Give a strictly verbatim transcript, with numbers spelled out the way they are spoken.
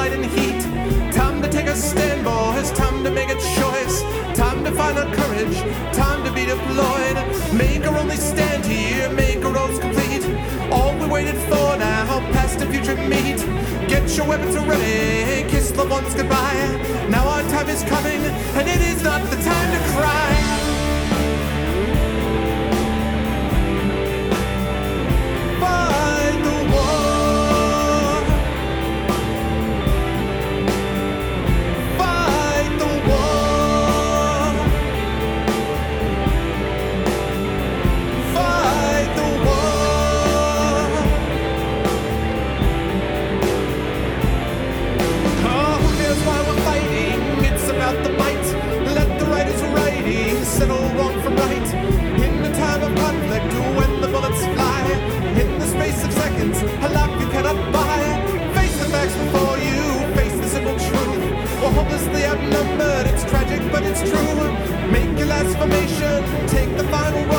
light and heat. Time to take a stand, boys. Time to make a choice. Time to find our courage. Time to be deployed. Make our only stand here. Make our roads complete. All we waited for now, past and future meet. Get your weapons ready. Kiss loved ones goodbye. Now our time is coming, and it is not the time to cry. Fight the war. Fight the war. Fight the war. Oh, who cares why we're fighting? It's about the might. Let the writers writing settle wrong from right. In the time of conflict, when the bullets fly, in the space of seconds, a life you cannot buy. Face the facts before you, face the simple truth. We're hopelessly outnumbered, it's tragic but it's true. Make your last formation, take the final